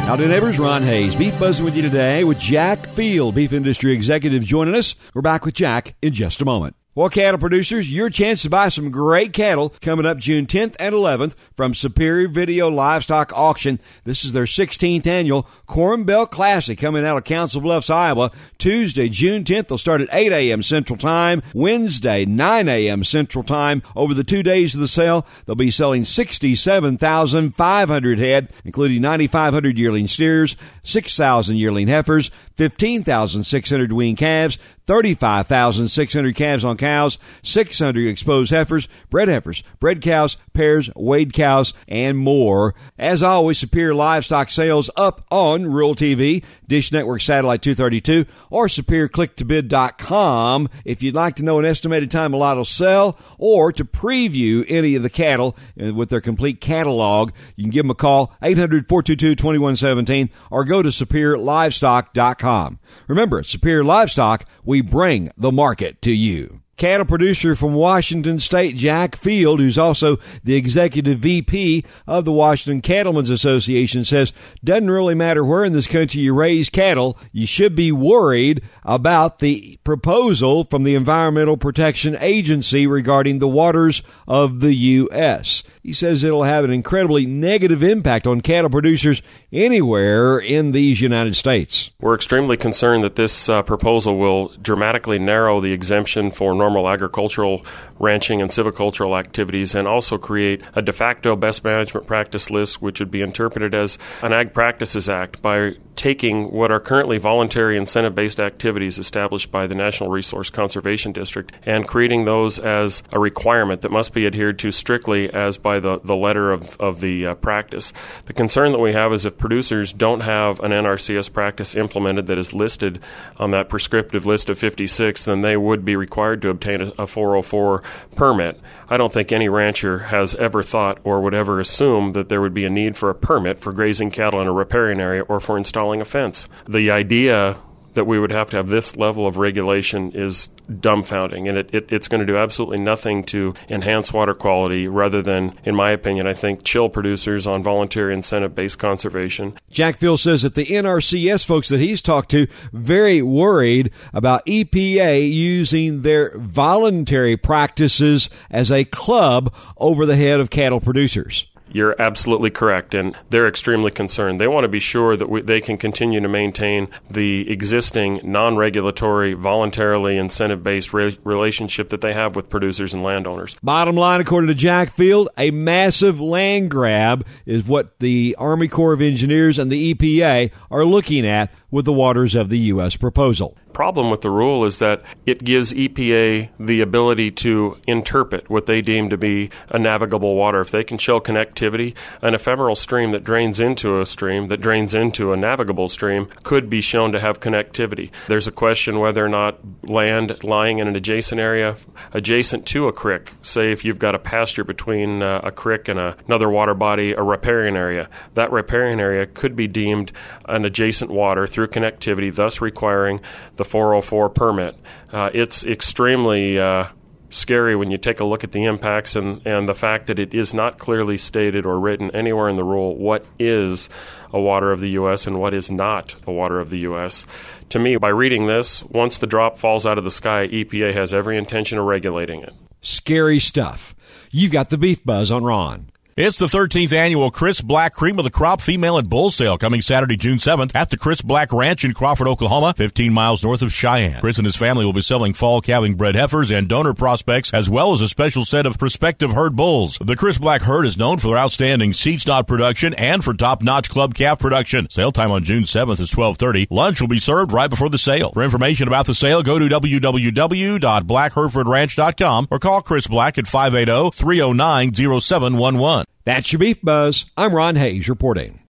Howdy, neighbors. Ron Hayes, Beef Buzzing with you today with Jack Field, beef industry executive, joining us. We're back with Jack in just a moment. Well, cattle producers, your chance to buy some great cattle coming up June 10th and 11th from Superior Video Livestock Auction. This is their 16th annual Corn Belt Classic coming out of Council Bluffs, Iowa. Tuesday, June 10th, they'll start at 8 a.m. Central Time. Wednesday, 9 a.m. Central Time. Over the 2 days of the sale, they'll be selling 67,500 head, including 9,500 yearling steers, 6,000 yearling heifers, 15,600 weaned calves, 35,600 calves on cows, 600 exposed heifers, bred cows, pairs, weighed cows, and more. As always, Superior Livestock Sales up on Rural TV, Dish Network Satellite 232, or SuperiorClickToBid.com. If you'd like to know an estimated time a lot will sell, or to preview any of the cattle with their complete catalog, you can give them a call, 800-422-2117, or go to SuperiorLivestock.com. Remember, at Superior Livestock, we bring the market to you. Cattle producer from Washington State, Jack Field, who's also the executive VP of the Washington Cattlemen's Association, says, doesn't really matter where in this country you raise cattle, you should be worried about the proposal from the Environmental Protection Agency regarding the waters of the U.S. He says it'll have an incredibly negative impact on cattle producers anywhere in these United States. We're extremely concerned that this proposal will dramatically narrow the exemption for normal agricultural, ranching, and silvicultural activities, and also create a de facto best management practice list, which would be interpreted as an Ag Practices Act by taking what are currently voluntary incentive-based activities established by the National Resource Conservation District and creating those as a requirement that must be adhered to strictly as by the letter of the practice. The concern that we have is if producers don't have an NRCS practice implemented that is listed on that prescriptive list of 56, then they would be required to obtain a 404 permit. I don't think any rancher has ever thought or would ever assume that there would be a need for a permit for grazing cattle in a riparian area or for installing a fence. The idea that we would have to have this level of regulation is dumbfounding, and it's going to do absolutely nothing to enhance water quality rather than, in my opinion, I think, chill producers on voluntary incentive-based conservation. Jack Field says that the NRCS folks that he's talked to very worried about EPA using their voluntary practices as a club over the head of cattle producers. You're absolutely correct, and they're extremely concerned. They want to be sure that they can continue to maintain the existing non-regulatory, voluntarily incentive-based relationship that they have with producers and landowners. Bottom line, according to Jack Field, a massive land grab is what the Army Corps of Engineers and the EPA are looking at with the waters of the U.S. proposal. Problem with the rule is that it gives EPA the ability to interpret what they deem to be a navigable water. If they can show connectivity, an ephemeral stream that drains into a stream, that drains into a navigable stream, could be shown to have connectivity. There's a question whether or not land lying in an adjacent area, adjacent to a creek, say if you've got a pasture between a creek and another water body, a riparian area, that riparian area could be deemed an adjacent water through connectivity, thus requiring the 404 permit. It's extremely scary when you take a look at the impacts and the fact that it is not clearly stated or written anywhere in the rule what is a water of the U.S. and what is not a water of the U.S. To me, by reading this, once the drop falls out of the sky, EPA has every intention of regulating it. Scary stuff. You've got the Beef Buzz on Ron. It's the 13th annual Chris Black Cream of the Crop Female and Bull Sale coming Saturday, June 7th at the Chris Black Ranch in Crawford, Oklahoma, 15 miles north of Cheyenne. Chris and his family will be selling fall calving bred heifers and donor prospects, as well as a special set of prospective herd bulls. The Chris Black herd is known for their outstanding seed stock production and for top-notch club calf production. Sale time on June 7th is 12:30. Lunch will be served right before the sale. For information about the sale, go to www.blackherefordranch.com or call Chris Black at 580-309-0711. That's your Beef Buzz. I'm Ron Hayes reporting.